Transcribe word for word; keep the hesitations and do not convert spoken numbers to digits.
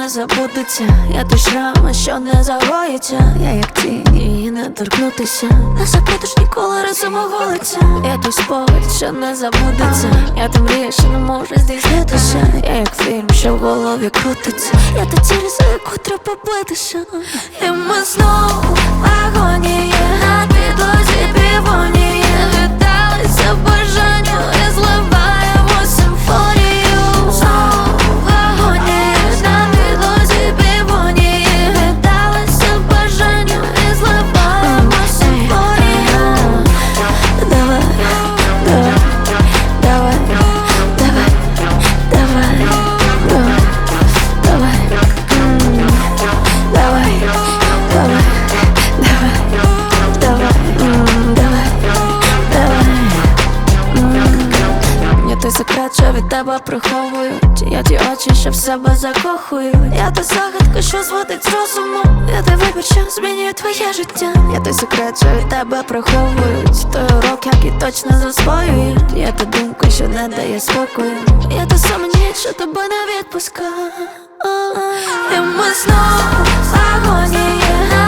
не забудеться. Я той шрам, що не загоїться. Я як тінь, її не торкнутися. Не забудеш ніколи разом оголиться. Я той спогад, що не забудеться. Я та мрія, що не може здійснитися. Я як фільм, що в голові крутиться. Я та ціль, за яку треба битися. І ми знову в агонії, на підлозі півонії. Віддалися бажанню і зливаємо симфонію. Знову в агонії, на підлозі півонії. Віддалися бажанню і зливаємо симфонію. Давай, давай, давай, давай, давай, давай, давай, м, давай, давай, давай, давай, м, давай, давай, м. Я той секрет, що від тебе приховую. Чи я ті очі, що в себе закохую. Я та загадка, що зводить з розуму. Я той вибір, що змінює твоє життя. Я той секрет, що від тебе приховують. Той урок, який точно засвоюють. Я та думка, що не дає спокою. Я та сама ніч, що тебе не відпускає. І ми знову в агонії.